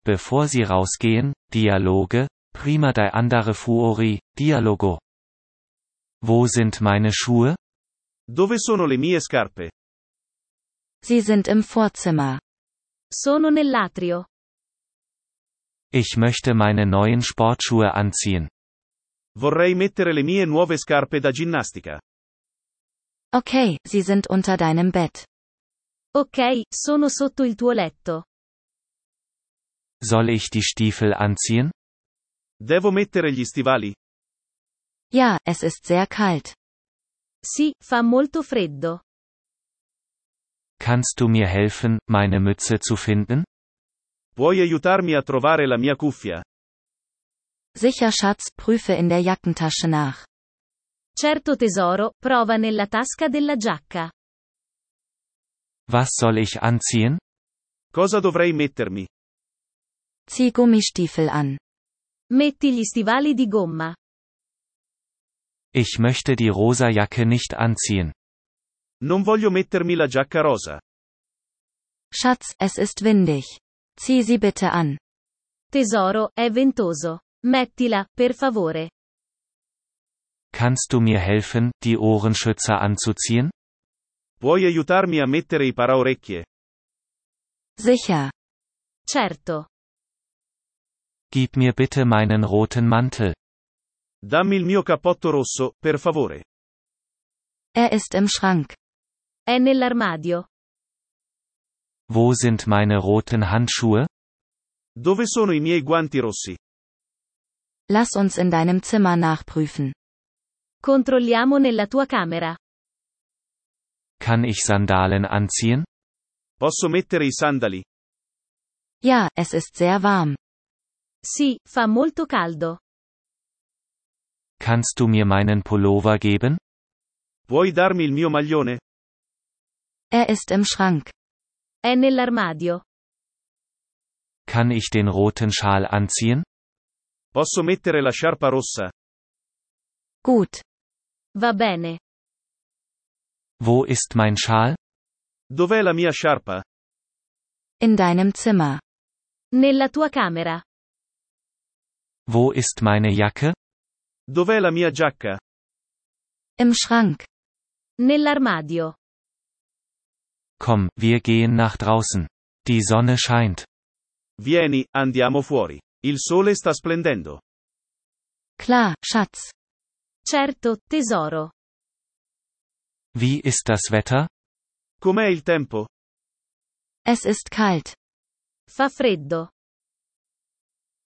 bevor Sie rausgehen, Dialoge, prima di andare fuori, dialogo. Wo sind meine Schuhe? Dove sono le mie scarpe? Sie sind im Vorzimmer. Sono nell'atrio. Ich möchte meine neuen Sportschuhe anziehen. Vorrei mettere le mie nuove scarpe da ginnastica. Okay, sie sind unter deinem Bett. Ok, sono sotto il tuo letto. Soll ich die Stiefel anziehen? Devo mettere gli stivali? Ja, es ist sehr kalt. Sì, fa molto freddo. Kannst du mir helfen, meine Mütze zu finden? Puoi aiutarmi a trovare la mia cuffia? Sicher, Schatz, prüfe in der Jackentasche nach. Certo tesoro, prova nella tasca della giacca. Was soll ich anziehen? Cosa dovrei mettermi? Zieh Gummistiefel an. Metti gli stivali di gomma. Ich möchte die rosa Jacke nicht anziehen. Non voglio mettermi la giacca rosa. Schatz, es ist windig. Zieh sie bitte an. Tesoro, è ventoso. Mettila, per favore. Kannst du mir helfen, die Ohrenschützer anzuziehen? Puoi aiutarmi a mettere i paraorecchie? Sicher. Certo. Gib mir bitte meinen roten Mantel. Dammi il mio cappotto rosso, per favore. Er ist im Schrank. È nell'armadio. Wo sind meine roten Handschuhe? Dove sono i miei guanti rossi? Lass uns in deinem Zimmer nachprüfen. Controlliamo nella tua camera. Kann ich Sandalen anziehen? Posso mettere i sandali? Ja, es ist sehr warm. Sì, fa molto caldo. Kannst du mir meinen Pullover geben? Puoi darmi il mio maglione? Er ist im Schrank. È nell'armadio. Kann ich den roten Schal anziehen? Posso mettere la sciarpa rossa? Gut. Va bene. Wo ist mein Schal? Dov'è la mia sciarpa? In deinem Zimmer. Nella tua camera. Wo ist meine Jacke? Dov'è la mia giacca? Im Schrank. Nell'armadio. Komm, wir gehen nach draußen. Die Sonne scheint. Vieni, andiamo fuori. Il sole sta splendendo. Klar, Schatz. Certo, tesoro. Wie ist das Wetter? Com'è il tempo? Es ist kalt. Fa freddo.